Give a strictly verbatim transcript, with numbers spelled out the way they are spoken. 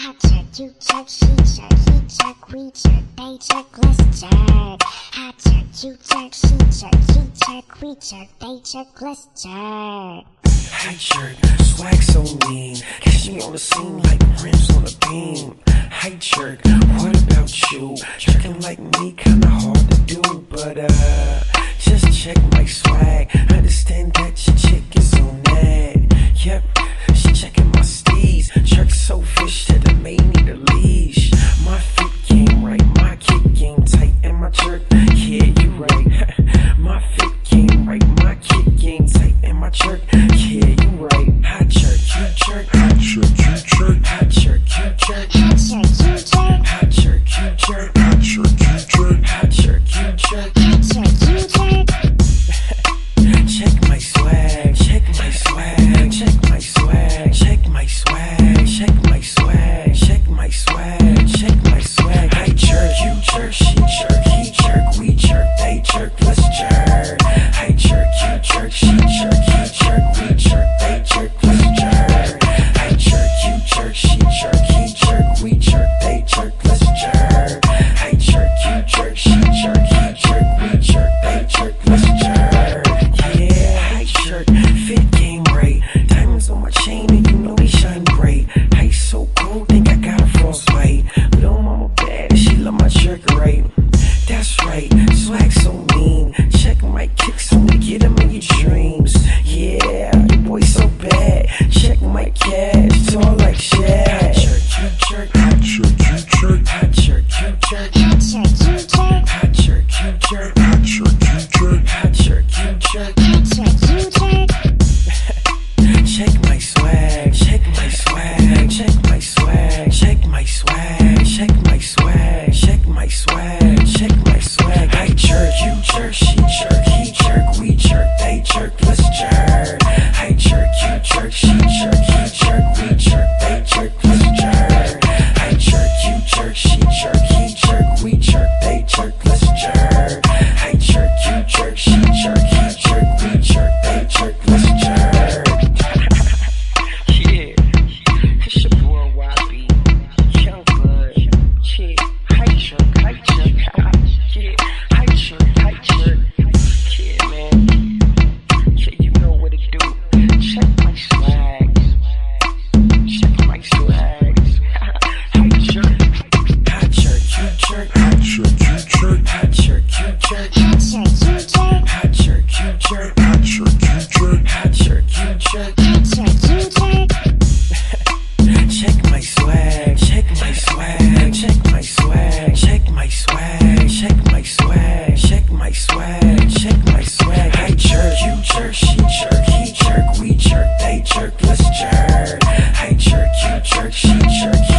Hot jerk, you jerk, she jerk, he jerk, we jerk, they jerk, let's jerk. Hot jerk, you jerk, she jerk, he jerk, we jerk, they jerk, let's jerk. Hot jerk, swag so mean, catch me on the scene like rims on a beam. Hot jerk, what about you? Jerking like me, kinda hard to do, but uh, just check my swag. Understand that your chick is on that. Yep, she checking my steez. Jerk so fish that I may need a leash. My fit game right, my kick game tight, and my jerk, yeah, you right. My fit game right, my kick game tight, and my jerk, yeah, you right. Hot jerk, you jerk, hot jerk, you jerk, hot jerk, you jerk, Hot jerk, you jerk, hot jerk, you jerk, hot jerk, you jerk, hot jerk, you jerk, hot jerk, you jerk. Check my swag, check my swag, check my swag, check my swag, check my swag, check my swag, check my swag. I jerk, you jerk, she jerk, he jerk, we jerk, they jerk, let's jerk. I jerk, you jerk, she jerk, he jerk, we jerk, they jerk, let's jerk. I jerk, you jerk, she jerk, he jerk, we jerk, they jerk, let's jerk. I jerk, you jerk, she jerk, he jerk, we jerk, they jerk, let's jerk. Yeah, I jerk, fit game right, diamonds on my chain and you know they shine bright. Ice so cold, think I got a frostbite. Little mama bad and she love my jerk right. That's right, swag so mean. Check my kicks, only get them in your dreams. Yeah, your boy so bad. Check my cash, tall like Shaq. Hot jerk, you jerk, hot jerk, you jerk, hot jerk, you jerk, Hot jerk, you jerk, hot jerk, you jerk, hot jerk, you jerk, hot jerk, you jerk. hot jerk, you jerk. Check my swag, check my swag, check my swag, check my swag, check my swag, check my swag, check my swag. I jerk, you jerk, she jerk, he jerk, we jerk, they jerk, let's jerk. I jerk, you jerk, she jerk, he jerk, we jerk, they jerk, let's jerk. I jerk, you jerk, she jerk, he jerk, we jerk, they jerk, let's jerk. I jerk, you jerk, she jerk, he jerk, we jerk, they jerk, let's jerk. Yeah, it's your boy Y B, Young Blood, yeah, high jerk, high jerk, yeah, high jerk, high jerk, yeah, man, yeah, you know what to do. Check my swag, check my swag, high jerk, high jerk, you jerk, high jerk, you jerk, high jerk, you jerk, Hot jerk, you jerk, high jerk, you jerk, high jerk, you jerk, high jerk, you jerk. hot jerk, you jerk. Check my swag, check my swag, check my swag, check my swag, check my swag, check my swag, check my swag. I jerk, you jerk, she jerk, he jerk, we jerk, they jerk, let's jerk. I jerk, you jerk, she jerk,